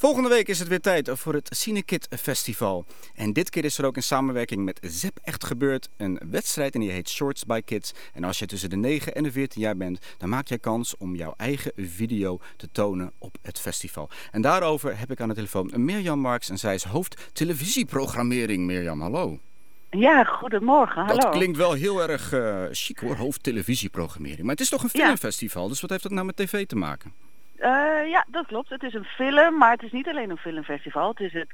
Volgende week is het weer tijd voor het Cinekid Festival. En dit keer is er ook in samenwerking met Zep Echt Gebeurd een wedstrijd en die heet Shorts by Kids. En als je tussen de 9 en de 14 jaar bent, dan maak je kans om jouw eigen video te tonen op het festival. En daarover heb ik aan de telefoon Mirjam Marks en zij is hoofd televisieprogrammering. Mirjam, hallo. Ja, goedemorgen, hallo. Dat klinkt wel heel erg chic hoor, hoofd televisieprogrammering. Maar het is toch een filmfestival, dus wat heeft dat nou met tv te maken? Ja, dat klopt. Het is een film, maar het is niet alleen een filmfestival. Het is het,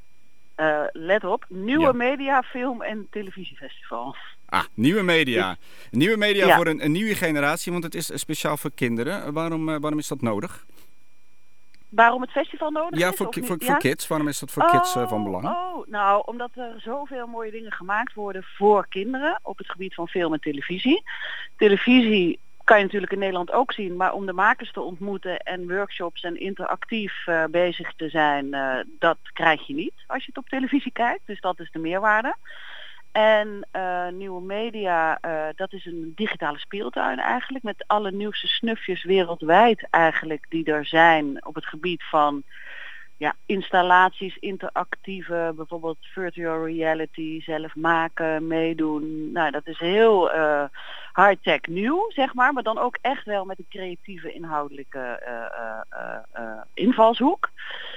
let op, Nieuwe Media Film en Televisiefestival. Ah, nieuwe media. Nieuwe media voor een nieuwe generatie, want het is speciaal voor kinderen. Waarom is dat nodig? Waarom het festival nodig is? Voor kids. Waarom is dat voor kids van belang? Nou, omdat er zoveel mooie dingen gemaakt worden voor kinderen op het gebied van film en televisie. Televisie kan je natuurlijk in Nederland ook zien, maar om de makers te ontmoeten en workshops en interactief bezig te zijn, dat krijg je niet als je het op televisie kijkt. Dus dat is de meerwaarde. En nieuwe media, dat is een digitale speeltuin eigenlijk, met alle nieuwste snufjes wereldwijd eigenlijk die er zijn op het gebied van installaties, interactieve, bijvoorbeeld virtual reality, zelf maken, meedoen. Nou, dat is heel high-tech nieuw, zeg maar dan ook echt wel met een creatieve inhoudelijke invalshoek.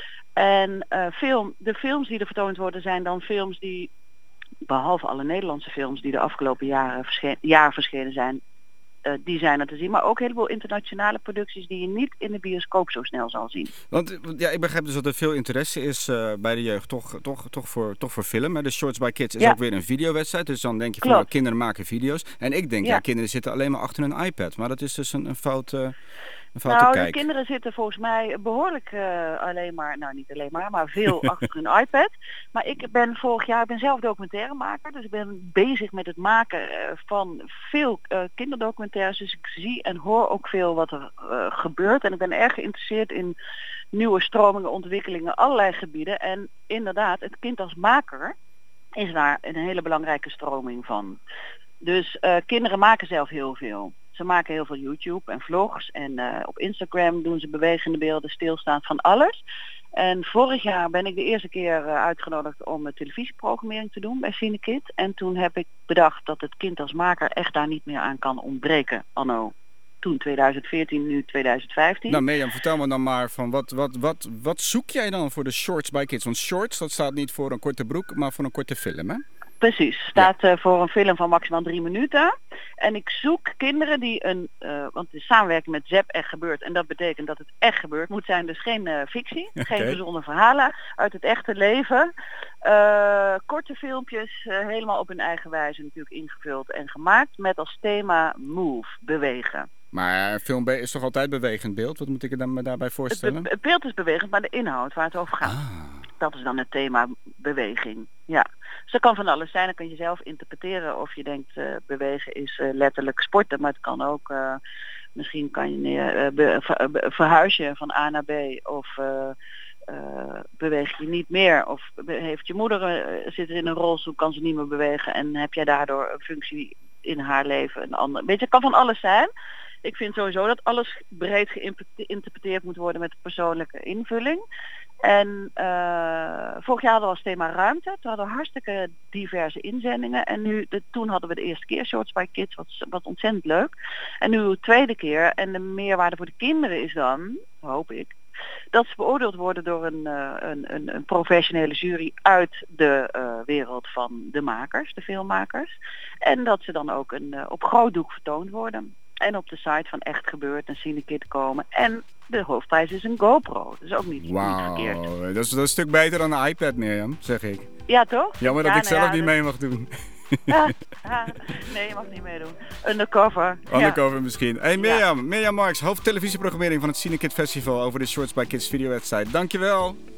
En de films die er vertoond worden zijn dan films die, behalve alle Nederlandse films die de afgelopen jaar verschenen zijn, die zijn er te zien. Maar ook een heleboel internationale producties die je niet in de bioscoop zo snel zal zien. Want ik begrijp dus dat er veel interesse is bij de jeugd toch voor film. Hè? De Shorts by Kids is ook weer een videowedstrijd. Dus dan denk je van kinderen maken video's. En ik denk kinderen zitten alleen maar achter een iPad. Maar dat is dus een fout de kinderen zitten volgens mij behoorlijk alleen maar, nou niet alleen maar veel achter een iPad. Maar ik ben ik ben zelf documentairemaker, dus ik ben bezig met het maken van veel kinderdocumentaires. Dus ik zie en hoor ook veel wat er gebeurt. En ik ben erg geïnteresseerd in nieuwe stromingen, ontwikkelingen, allerlei gebieden. En inderdaad, het kind als maker is daar een hele belangrijke stroming van. Dus kinderen maken zelf heel veel. Ze maken heel veel YouTube en vlogs en op Instagram doen ze bewegende beelden, stilstaan van alles. En vorig jaar ben ik de eerste keer uitgenodigd om televisieprogrammering te doen bij Cinekid. En toen heb ik bedacht dat het kind als maker echt daar niet meer aan kan ontbreken. Anno toen 2014, nu 2015. Nou Mirjam, vertel me dan maar van wat zoek jij dan voor de Shorts by Kids? Want Shorts, dat staat niet voor een korte broek, maar voor een korte film, hè? Precies, staat voor een film van maximaal 3 minuten. En ik zoek kinderen die want het is samenwerking met Zep Echt Gebeurd. En dat betekent dat het echt gebeurd moet zijn. Dus geen fictie, geen verzonnen verhalen uit het echte leven. Korte filmpjes, helemaal op hun eigen wijze natuurlijk ingevuld en gemaakt. Met als thema Move, bewegen. Maar een film is toch altijd bewegend beeld? Wat moet ik me daarbij voorstellen? Het beeld is bewegend, maar de inhoud waar het over gaat. Dat is dan het thema beweging. Ja. Dus dat kan van alles zijn. Dan kun je zelf interpreteren of je denkt bewegen is letterlijk sporten. Maar het kan ook, misschien kan je verhuis je van A naar B of beweeg je niet meer. Of heeft je moeder zit in een rolstoel, kan ze niet meer bewegen. En heb jij daardoor een functie in haar leven. Een andere. Weet je, het kan van alles zijn. Ik vind sowieso dat alles breed geïnterpreteerd moet worden met persoonlijke invulling. En vorig jaar hadden we als thema ruimte. Toen hadden we hartstikke diverse inzendingen. En toen hadden we de eerste keer Shorts by Kids, wat ontzettend leuk. En nu de tweede keer. En de meerwaarde voor de kinderen is dan, hoop ik, dat ze beoordeeld worden door een professionele jury uit de wereld van de makers, de filmmakers. En dat ze dan ook op groot doek vertoond worden. En op de site van Echt Gebeurd en Cinekid komen. En de hoofdprijs is een GoPro. Dat is ook niet verkeerd. Dat is een stuk beter dan een iPad, Mirjam, zeg ik. Ja, toch? Jammer dat ik zelf niet mee mag doen. Nee, je mag niet meedoen. Undercover. Undercover misschien. Hey Mirjam Marks, hoofd televisieprogrammering van het Cinekid Festival over de Shorts by Kids videowedstrijd. Dankjewel.